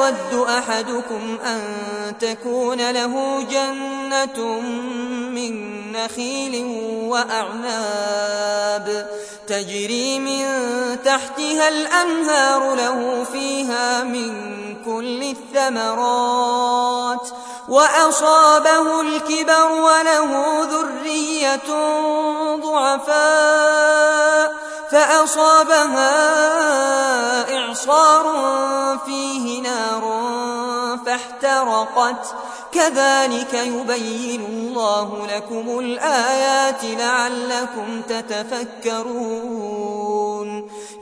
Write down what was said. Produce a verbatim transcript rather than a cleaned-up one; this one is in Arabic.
أيود أحدكم أن تكون له جنة من نخيل وأعناب تجري من تحتها الأنهار له فيها من كل الثمرات وأصابه الكبر وله ذرية ضعفاء فأصابها إعصار فيه نار فاحترقت كذلك يبين الله لكم الآيات لعلكم تتفكرون